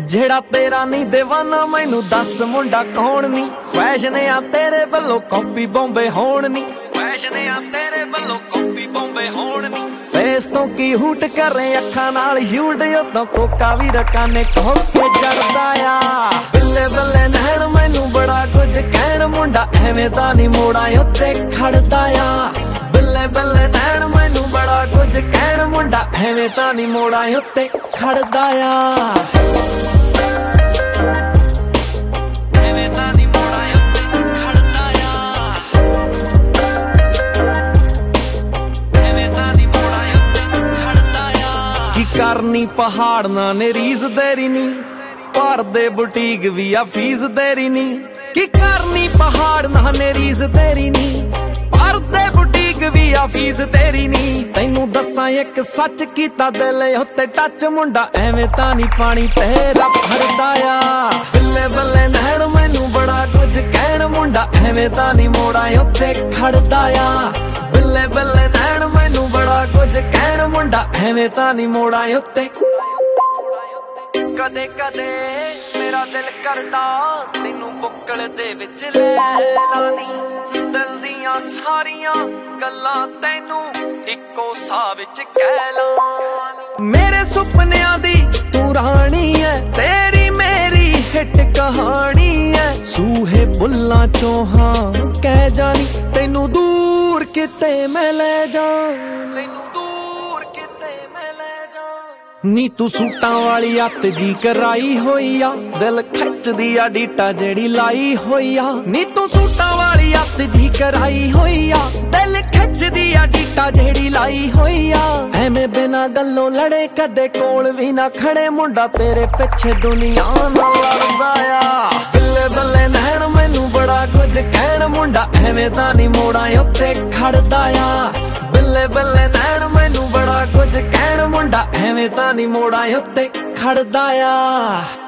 ਜਿਹੜਾ ਤੇਰਾ ਨਹੀਂ دیਵਾਨਾ ਮੈਨੂੰ ਦੱਸ ਮੁੰਡਾ ਕੌਣ ਨੀ। ਫੈਸ਼ਨ ਆ ਤੇਰੇ ਵੱਲੋਂ ਕਾਪੀ ਬੰਬੇ ਹੋਣ ਨੀ। ਫੈਸ਼ਨ ਆ ਤੇਰੇ ਵੱਲੋਂ ਕਾਪੀ ਬੰਬੇ ਹੋਣ ਨੀ। ਫੇਸ ਤੋਂ ਕੀ ਹੂਟ ਕਰੇ ਅੱਖਾਂ ਨਾਲ ਸ਼ੂਟ ਉਦੋਂ ਕੋਕਾ ਵੀ ਰਕਾਨੇ ਕਹੋ ਕੇ ਜੜਦਾ ਆ। ਬੱਲੇ ਬੱਲੇ ਨੈਣ ਮੈਨੂੰ ਬੜਾ ਕੁਝ ਕਹਿਣ ਮੁੰਡਾ ਐਵੇਂ ਤਾਂ ਨਹੀਂ ਮੋੜਾਂ ਉੱਤੇ ਖੜਦਾ ਆ। ਬੱਲੇ ਬੱਲੇ ਨੈਣ ਮੈਨੂੰ ਬੜਾ ਕੁਝ ਕਹਿਣ ਮੁੰਡਾ ਐਵੇਂ ਤਾਂ ਨਹੀਂ ਮੋੜਾਂ ਉੱਤੇ ਖੜਦਾ ਆ। ਕਰਨੀ ਪਹਾੜ ਨਾ ਨੇ ਰੀਜ਼ ਤੇਰੀ ਨੀ। ਭਰਦੇ ਬੁਟੀਕ ਵੀ ਆ ਫੀਸ ਤੇਰੀ ਨੀ। ਕੀ ਕਰਨੀ ਪਹਾੜ ਨਾ ਨੇ ਰੀਜ਼ ਤੇਰੀ ਨੀ। ਭਰਦੇ ਬੁਟੀਕ ਵੀ ਆ ਫੀਸ ਤੇਰੀ ਨੀ। ਤੈਨੂੰ ਦੱਸਾਂ ਇੱਕ ਸੱਚ ਕੀਤਾ ਦਿਲ ਉੱਤੇ ਟੱਚ ਮੁੰਡਾ ਐਵੇਂ ਤਾਂ ਨਹੀਂ ਪਾਣੀ ਤੇਰਾ ਭਰਦਾ ਆ। ਬੱਲੇ ਬੱਲੇ ਨੈਣ ਮੈਨੂੰ ਬੜਾ ਕੁਝ ਕਹਿਣ ਮੁੰਡਾ ਐਵੇਂ ਤਾਂ ਨਹੀਂ ਮੋੜਾਂ ਉੱਤੇ ਖੜਦਾ ਆ। ਬੱਲੇ ਬੱਲੇ ਨੈਣ ਮੈਨੂੰ ਬੜਾ ਕੁਝ ਕਹਿਣ ਮੁੰਡਾ ਐਵੇਂ ਤਾਂ ਨਹੀਂ ਮੋੜਾਂ ਉੱਤੇ। ਕਦੇ ਕਦੇ ਮੇਰਾ ਦਿਲ ਕਰਦਾ ਤੈਨੂੰ ਬੁੱਕਲ ਦੇ ਵਿੱਚ ਲੈ ਲਾਨੀ। ਦਿਲ ਦੀਆਂ ਸਾਰੀਆਂ ਗੱਲਾਂ ਤੈਨੂੰ ਇੱਕੋ ਸਾਹ ਵਿੱਚ ਕਹਿ ਲਾਂ। ਮੇਰੇ ਸੁਪਨਿਆਂ ਦੀ ਤੂੰ ਰਾਣੀ ਐ ਤੇਰੀ ਮੇਰੀ ਹਿੱਟ ਕਹਾਣੀ ਐ। ਸੂਹੇ ਬੁੱਲਾਂ ਚੋਂ ਹਾਂ ਕਹਿ ਜਾਣੀ ਤੈਨੂੰ ਦੂਰ ਕਿਤੇ ਮੈਂ ਲੈ ਜਾ। ਤੈਨੂੰ ਦੂਰ ਕਿਤੇ ਮੈਂ ਲੈ ਜਾ। ਨੀ ਤੂੰ ਸੂਟਾਂ ਵਾਲੀ ਅੱਤ ਜੀ ਕਰਾਈ ਹੋਈ ਆ। ਦਿਲ ਖਿੱਚਦੀ ਆ ਡੀਟਾ ਜਿਹੜੀ ਲਾਈ ਹੋਈ ਆ। ਨੀ ਤੂੰ ਸੂਟਾਂ ਵਾਲੀ ਅੱਤ ਜੀ ਕਰਾਈ ਹੋਈ ਆ। ਦਿਲ ਖਿੱਚਦੀ ਆ ਡੀਟਾ ਜਿਹੜੀ ਲਾਈ ਹੋਈ ਆ। ਐਵੇਂ ਬਿਨਾਂ ਗੱਲੋਂ ਲੜੇ ਕਦੇ ਕੋਲ ਵੀ ਨਾ ਖੜੇ ਮੁੰਡਾ ਤੇਰੇ ਪਿੱਛੇ ਦੁਨੀਆ ਨਾਲ ਲੜਦਾ ਆ। ਬੱਲੇ ਬੱਲੇ ਨੈਣ ਮੈਨੂੰ ਬੜਾ ਕੁਝ ਕਹਿਣ ਮੁੰਡਾ ਐਵੇਂ ਤਾਂ ਨਹੀਂ ਮੋੜਾਂ ਉੱਤੇ ਖੜਦਾ ਆ। ਬੱਲੇ ਬੱਲੇ ਨੈਣ ਮੈਨੂੰ ਬੜਾ ਕੁਝ ਕਹਿਣ ਮੁੰਡਾ ਐਵੇਂ ਤਾਂ ਨਹੀਂ ਮੋੜਾਂ ਉੱਤੇ ਖੜਦਾ ਆ।